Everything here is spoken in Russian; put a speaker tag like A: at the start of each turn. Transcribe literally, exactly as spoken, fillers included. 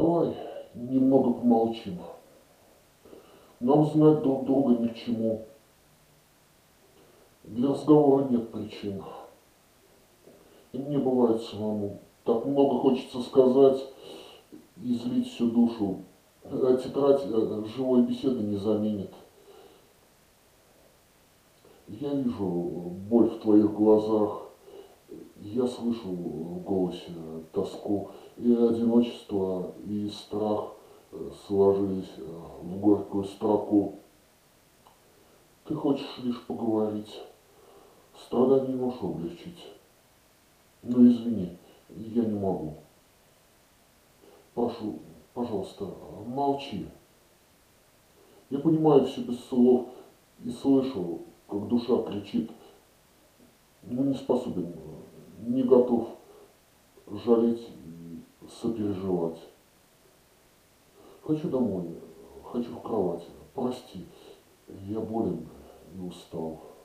A: Давай немного помолчим. Нам знать друг друга ни к чему. Для разговора нет причин. И мне бывает самому. Так много хочется сказать, излить всю душу. А тетрадь э, живой беседы не заменит. Я вижу боль в твоих глазах. Я слышу в голосе тоску. И одиночество, и страх э, сложились э, в горькую строку. Ты хочешь лишь поговорить. Страдания можешь облегчить. Но извини, я не могу. Прошу, пожалуйста, молчи. Я понимаю все без слов и слышу, как душа кричит, но не способен, не готов жалеть и сопереживать. Хочу домой, хочу в кровать. Прости, я болен и устал.